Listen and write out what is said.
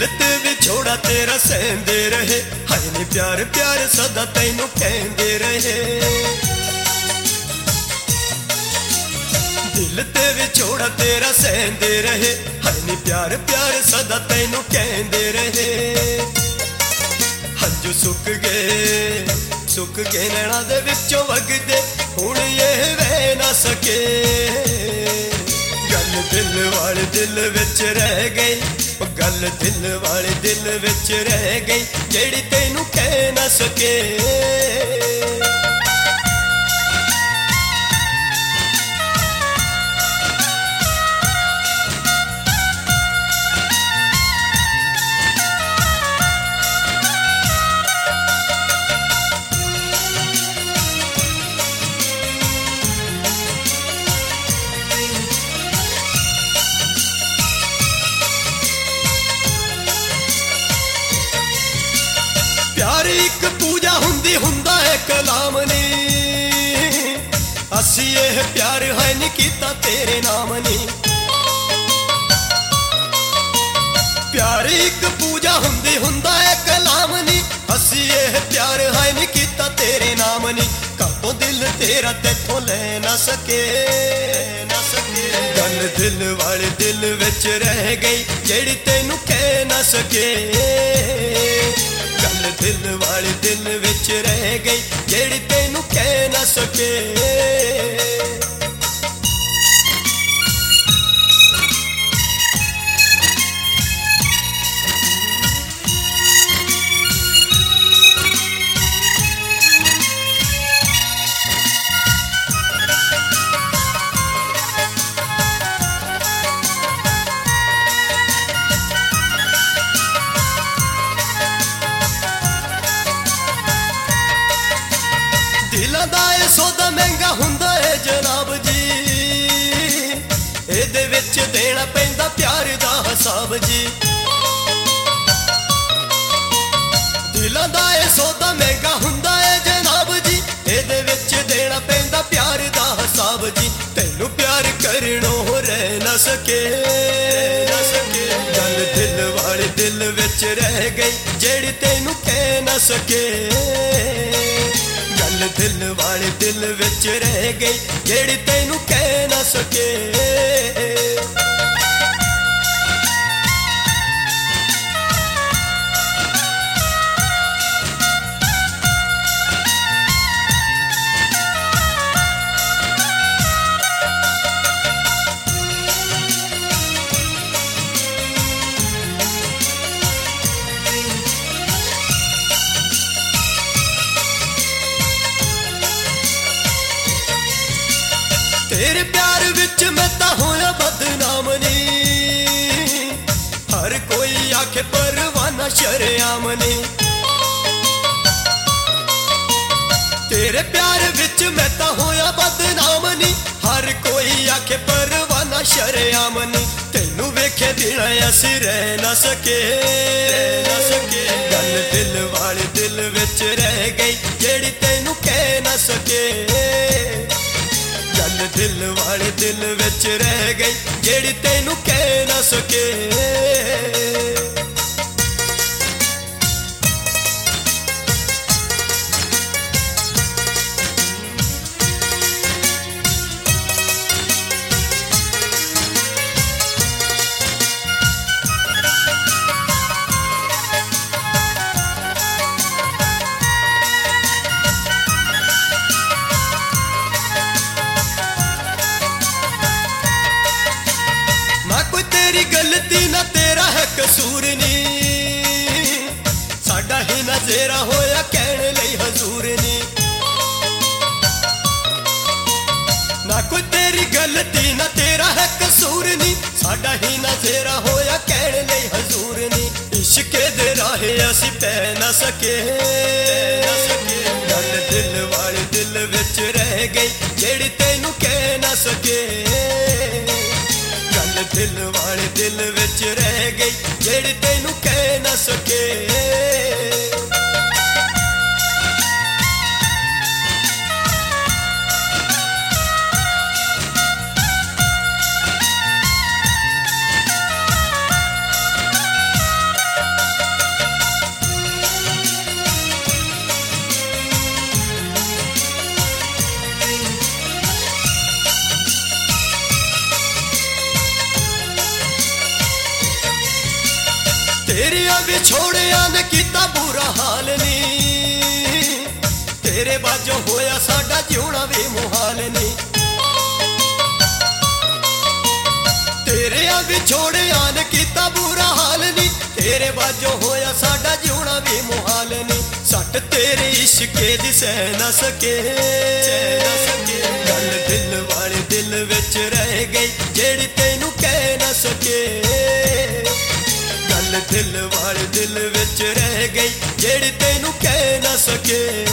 दिल ते विछोड़ा तेरा सहंदे रहे, हाय नी प्यार प्यार सदा तैनू कहंदे रहे। दिल ते विछोड़ा तेरा सहंदे रहे, हाय नी प्यार प्यार सदा तैनू कहंदे रहे। हंजू सुक गए नैना दे विचों वगदे, हुण ये वह ना सके। गल दिल वाले दिल विच रह गई, गल दिल वाले दिल विच रह गई, जेड़ी तैनू कह ना सके। प्यार एक पूजा हुंदी हुंदा है कलाम नी, असी यह प्यार है नी कीता तेरे नाम नी। प्यार एक पूजा हुंदी हुंदा है कलाम नी, असी यह प्यार है नी कीता तेरे नाम नी। कातों दिल तेरा तेथों ले ना सके, गल दिल वाले दिल विच रह गई, जेड़ी तैनू कह ना सके। गल दिल वाले दिल विच रह गई, जेड़ी तैनू कह ना सके। दिलां दा ए सौदा महंगा हुंदा है जनाब जी, इहदे विच देना पैंदा प्यार दा हिसाब जी। दिलां दा ए सौदा महंगा हुंदा है जनाब जी, इहदे विच देना पैंदा प्यार दा हिसाब जी। तैनू प्यार करनों रह ना सके, गल दिल वाले दिल विच रह गई, जेड़ी तैनू कह ना सके। गल दिल वाले दिल विच रह गई, जेड़ी तैनू कह ना सके। तेरे प्यार विच मैं तां होया बदनाम नी, हर कोई आखे परवाना शरेआम नी। तेरे प्यार विच मैं तां होया बदनाम नी, हर कोई आखे परवाना शरेआम नी। तैनू वेखे बिना असीं रह ना सके, गल दिल वाले दिल विच रह गई, जेड़ी तैनू कह ना सके। गल दिल वाले दिल विच रह गई, जेड़ी तैनू कह ना सके। तेरी गलती ना तेरा है कसूर नी, साडा ही नजेरा होया कहने लई हजूर नी। ना कोई तेरी गलती ना तेरा है कसूर नी, साडा ही नजेरा होया कहने लई हजूर नी। इश्क दे राहे असी पै ना सके, गल दिल वाले दिल विच रह गई, जेड़ी तैनू कह ना सके। गल दिल वाले दिल विच रह गई, जेड़ी तैनू कह ना सके। तेरिया विछोड़िया ने किता बुरा हाल नी, तेरे बाजों होया साडा जीना भी मुहाल नी। तेरिया विछोड़िया ने किता बुरा हाल नी, तेरे बाजों होया साडा जीना भी मुहाल नी। सट तेरे इश्के दी सह न सके, गल दिल वाले दिल विच रह गई जेड़ी तैनू कह न सके। गल दिल वाले दिल विच रह गई जेड़ी तैनू कह न सके।